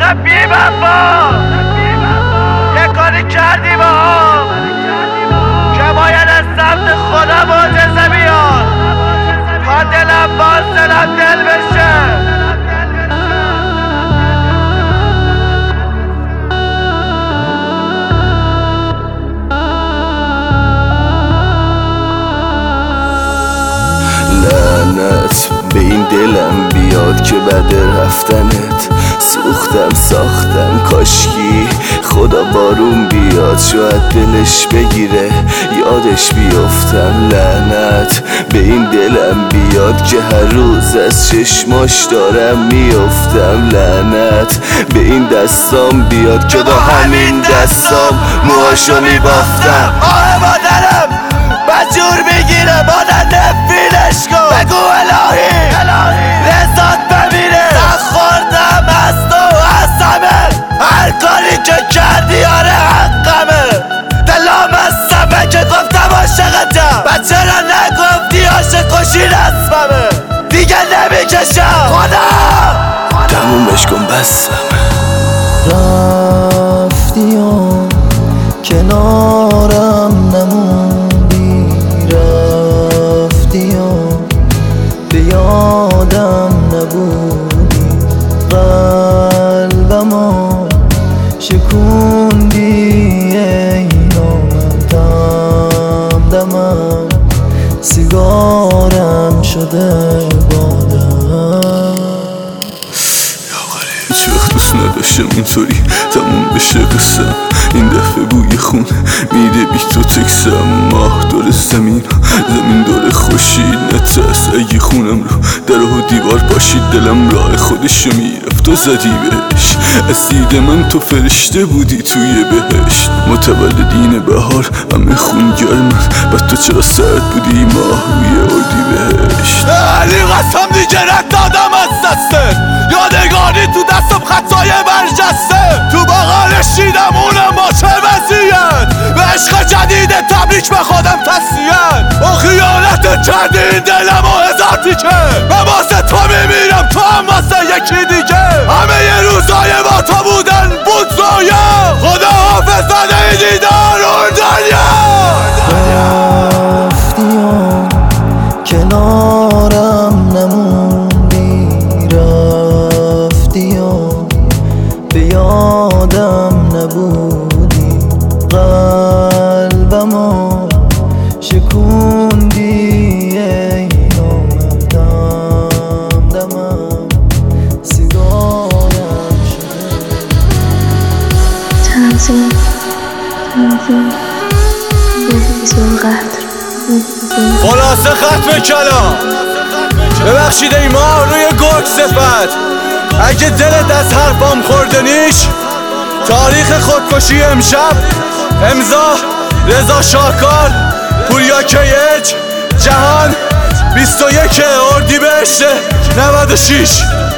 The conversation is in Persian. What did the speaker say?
عاشق بی وفا یه کاری کردی با هم که باید از سمت خدا معجزه بیاد تا دلم باز دلم دل بشه. لعنت به این دلم بیاد که بعد رفتنت سوختم ساختم، کاشکی خدا بارون بیاد شاید دلش بگیره یادش بیفتم. لعنت به این دلم بیاد که هر روز از چشماش دارم میفتم. لعنت به این دستام بیاد که با همین دستام موهاشو میبافتم. آه مادرم بجور میگیره مادر نفیلش کن، بگو الهی رزاد بمیره. نخوردم از تو از همه، هر کاری که کردی آره حقمه. دلم از سمه که گفتم عاشقتم، بچه را نگفتی عاشق کشی رسممه. دیگه نمیکشم خدا تمومش کن بسم. رفتی و کنارم نموندی، رفتی و به یادم نبودی، قلبمو شکوندی ای نامردم. دمم سیگارم شده بادم. هیچ وقت دوست نداشتم اینطوری تموم بشه قصم. این دفعه بوی خون میره بی تو تکسم. ماه دور زمین دور خوشید، نترس اگه خونم رو در و دیوار پاشید. دلم راه خودشو میرفت و زدی بهش، از دید من تو فرشته بودی توی بهشت. متولدین بهار همه خون گرمن، بعد تو چرا سرد بودی ماه روی اردی بهشت. علی قسم دیگه رد دادم از دسته، یادگاری تو دستم خطای برجسته. تو باقال شیدم اونم با چه وضعیت، به عشق جدید تبریک به خودم تسلیت. با خیانت کردی این دلم و هزار تیکه، من واسه تو میمیرم تو هم واسه یکی دیگه. همه ی روزای با تو بودن بود زایم، خدا حافظ زده دیدار اون دنیا. رفتی و کنارم نموندی، رفتی و به یادم نبودی، قلبمو شکوندی ای نامردم. دمم سیگارم شده. تنظیم بهزون قدر خلاصه ختم کلام. ببخشید ای ماه روی گرگ صفت، اگه دلت از حرفام خورده نیش، تاریخ خودکشی امشب امضا رضا شاکار، پوریا کیج، جهان 21 اردیبهشت 96.